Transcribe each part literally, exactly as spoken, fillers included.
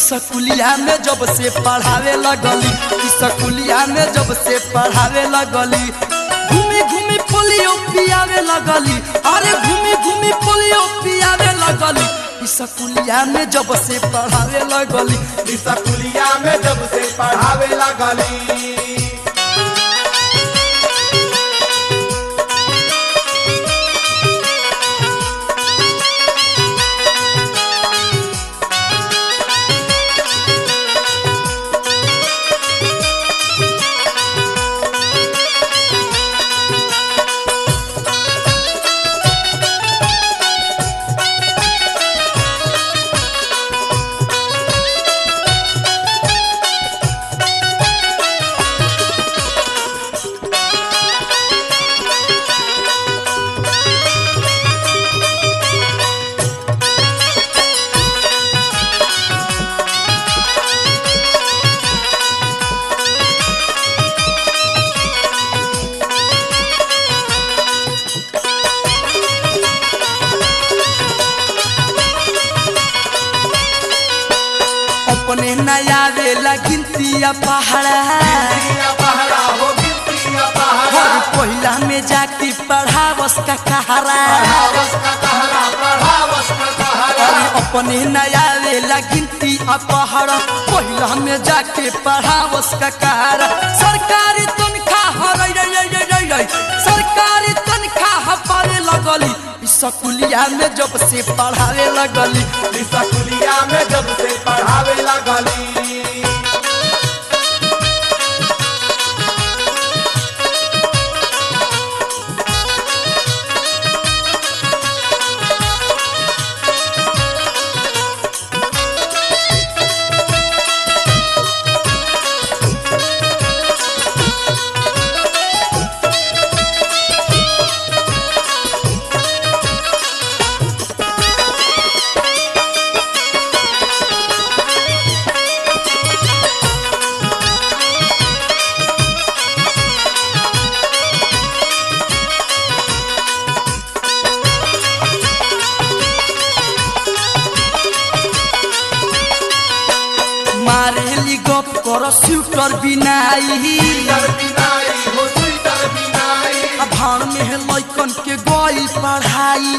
स्कूलिया में जब से पढ़ावे लगली, स्कूलिया में जब से पढ़ावे लगली, घूमी घूमी पोलियो पियावे लगली, अरे घूमी घूमी पोलियो पियावे लगली, स्कूलिया में जब से पढ़ावे लगली, स्कूलिया में जब से पढ़ावे लगली। अपने नया वेला गिनतिया पहाड़ा, और पहिला में जाके पढ़ावस का कहारा, अरे अपने नया वेला गिनतिया पहाड़ा, पहिला में जाके पढ़ावस का कहारा, सरकारी तनख्वाह सरकारी तनख्वाह पावे लगली, स्कूलिया में जब से पढ़ावे लगली, स्कूलिया में जब से पढ़ावे लगली। मारेली गप कर स्वेटर बिनाई, भाड़ में लैकन के गई पढ़ाई,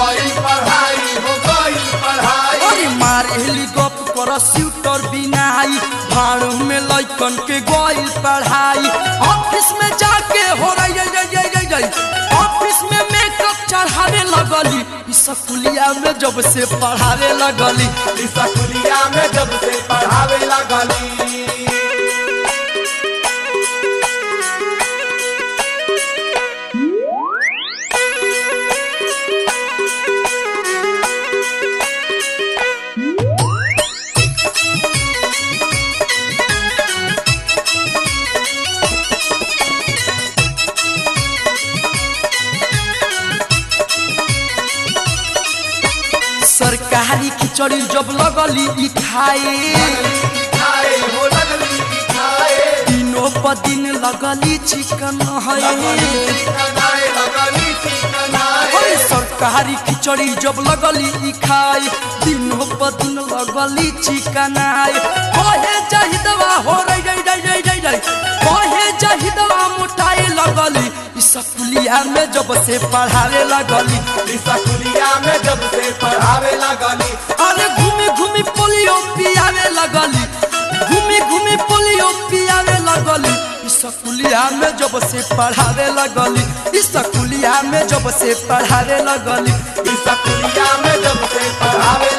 अरे मारेली गप कर स्वेटर बिनाई, भाड़ में लैकन के गई पढ़ाई, ऑफिस में जाके हो रही ऑफिस में मेकअप चढ़ावे लगली, स्कूलिया में जब से पढ़ावे लगली, स्कूलिया में जब से पढ़ावे लगली। सरकारी खिचड़ी जब लगली ई खाए, दिनों पर दिन लगली चिकन है, सरकारी खिचड़ी जब लगली ई खाए, दिनों पर दिन लगली चिकन है, कहे चाहिदवा हो रही कहे चाहिदवा मोटाए लगली, स्कूलिया में जब से पढ़ावे लगली, स्कूलिया में जब से पढ़ावे लगली, अरे घूमी घूमी पोलियो पियावे लगली, घूमी घूमी पोलियो पियावे लगली, स्कूलिया में जब से पढ़ावे लगली, स्कूलिया में जब से पढ़ावे लगली, स्कूलिया में जब से पढ़ावे